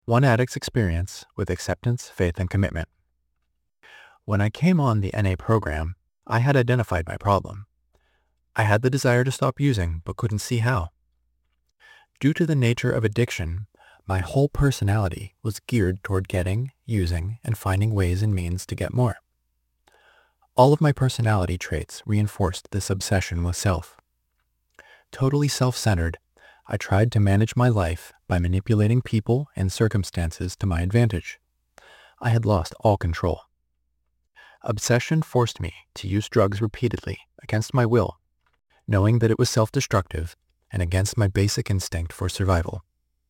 One addict's experience with acceptance, faith, and commitment. When I came on the NA program, I had identified my problem. I had the desire to stop using, but couldn't see how. Due to the nature of addiction, my whole personality was geared toward getting, using, and finding ways and means to get more. All of my personality traits reinforced this obsession with self. Totally self-centered, I tried to manage my life by manipulating people and circumstances to my advantage. I had lost all control. Obsession forced me to use drugs repeatedly against my will, knowing that it was self-destructive and against my basic instinct for survival.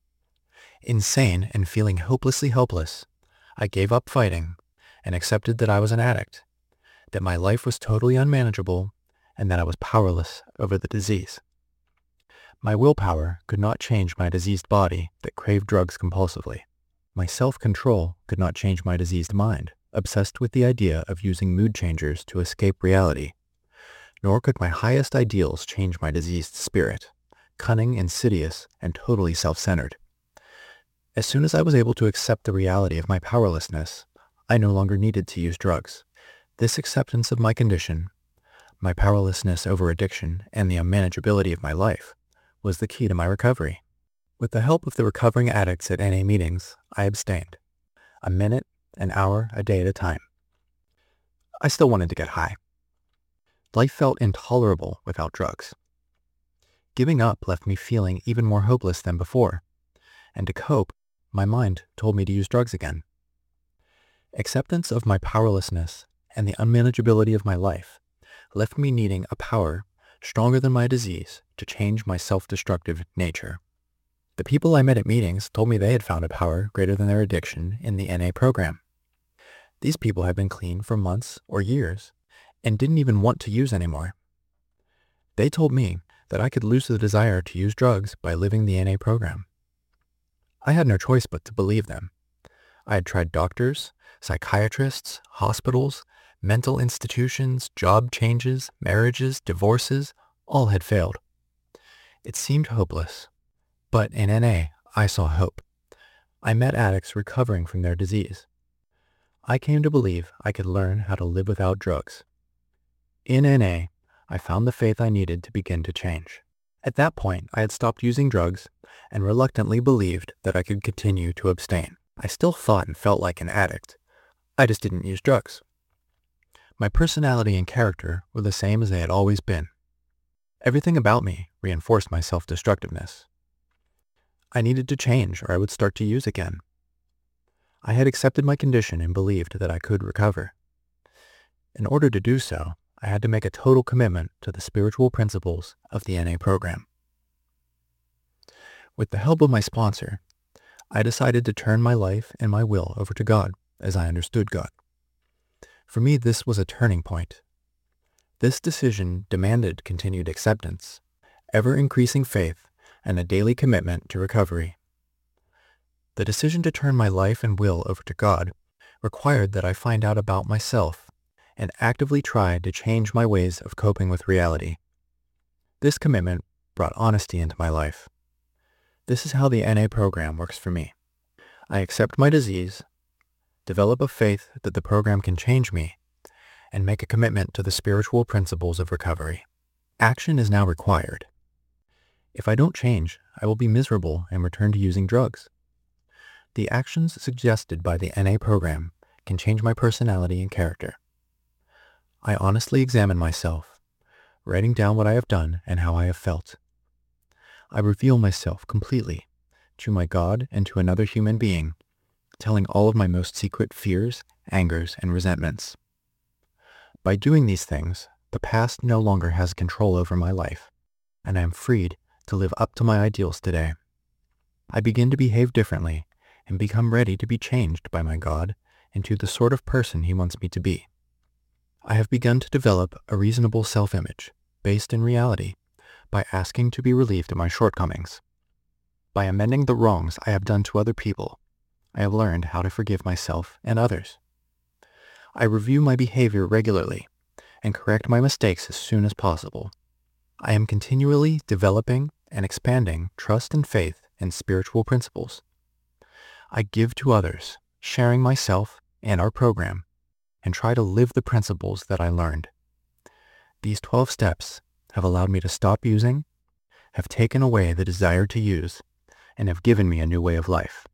Insane and feeling hopelessly helpless, I gave up fighting and accepted that I was an addict, that my life was totally unmanageable, and that I was powerless over the disease. My willpower could not change my diseased body that craved drugs compulsively. My self-control could not change my diseased mind, obsessed with the idea of using mood changers to escape reality. Nor could my highest ideals change my diseased spirit, cunning, insidious, and totally self-centered. As soon as I was able to accept the reality of my powerlessness, I no longer needed to use drugs. This acceptance of my condition, my powerlessness over addiction, and the unmanageability of my life was the key to my recovery. With the help of the recovering addicts at NA meetings, I abstained. A minute, an hour, a day at a time. I still wanted to get high. Life felt intolerable without drugs. Giving up left me feeling even more hopeless than before, and to cope, my mind told me to use drugs again. Acceptance of my powerlessness and the unmanageability of my life left me needing a power stronger than my disease to change my self-destructive nature. The people I met at meetings told me they had found a power greater than their addiction in the NA program. These people had been clean for months or years and didn't even want to use anymore. They told me that I could lose the desire to use drugs by living the NA program. I had no choice but to believe them. I had tried doctors, psychiatrists, hospitals, mental institutions, job changes, marriages, divorces, all had failed. It seemed hopeless. But in NA, I saw hope. I met addicts recovering from their disease. I came to believe I could learn how to live without drugs. In NA, I found the faith I needed to begin to change. At that point, I had stopped using drugs and reluctantly believed that I could continue to abstain. I still thought and felt like an addict. I just didn't use drugs. My personality and character were the same as they had always been. Everything about me reinforced my self-destructiveness. I needed to change or I would start to use again. I had accepted my condition and believed that I could recover. In order to do so, I had to make a total commitment to the spiritual principles of the NA program. With the help of my sponsor, I decided to turn my life and my will over to God as I understood God. For me, this was a turning point. This decision demanded continued acceptance, ever-increasing faith, and a daily commitment to recovery. The decision to turn my life and will over to God required that I find out about myself and actively try to change my ways of coping with reality. This commitment brought honesty into my life. This is how the NA program works for me. I accept my disease, develop a faith that the program can change me, and make a commitment to the spiritual principles of recovery. Action is now required. If I don't change, I will be miserable and return to using drugs. The actions suggested by the NA program can change my personality and character. I honestly examine myself, writing down what I have done and how I have felt. I reveal myself completely to my God and to another human being, telling all of my most secret fears, angers, and resentments. By doing these things, the past no longer has control over my life, and I am freed to live up to my ideals today. I begin to behave differently and become ready to be changed by my God into the sort of person He wants me to be. I have begun to develop a reasonable self-image based in reality by asking to be relieved of my shortcomings. By amending the wrongs I have done to other people, I have learned how to forgive myself and others. I review my behavior regularly and correct my mistakes as soon as possible. I am continually developing and expanding trust and faith in spiritual principles. I give to others, sharing myself and our program, and try to live the principles that I learned. These 12 steps have allowed me to stop using, have taken away the desire to use, and have given me a new way of life.